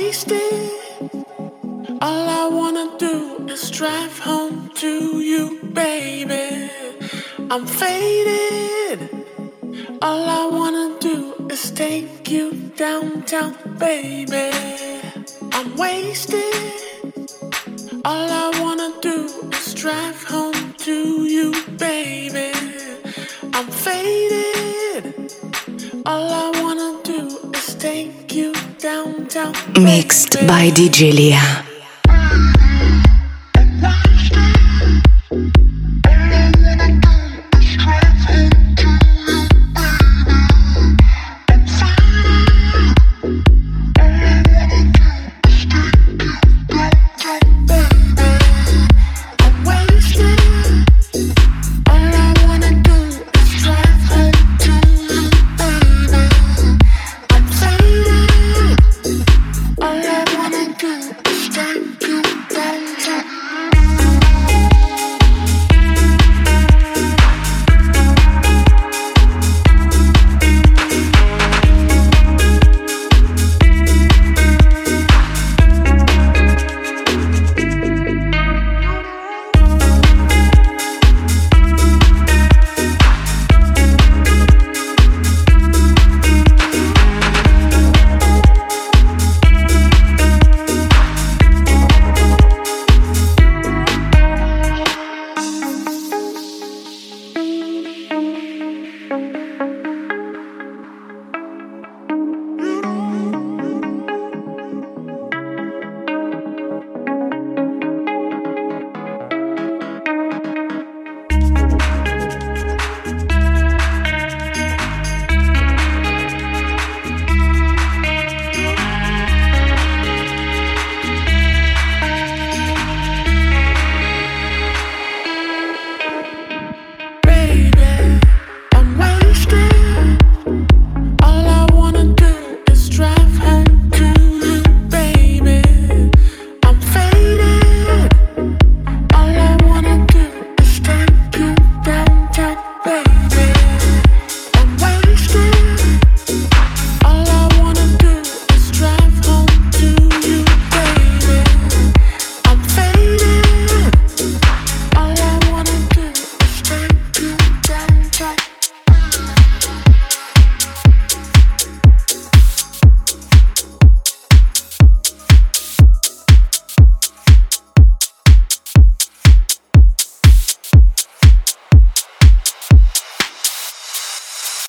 wasted. All I wanna do is drive home to you, baby. I'm faded. All I wanna do is take you downtown, baby. I'm wasted. All I wanna do is drive home to you, baby. I'm faded. All I wanna do is take you downtown, baby. Mixed by DJ Lia.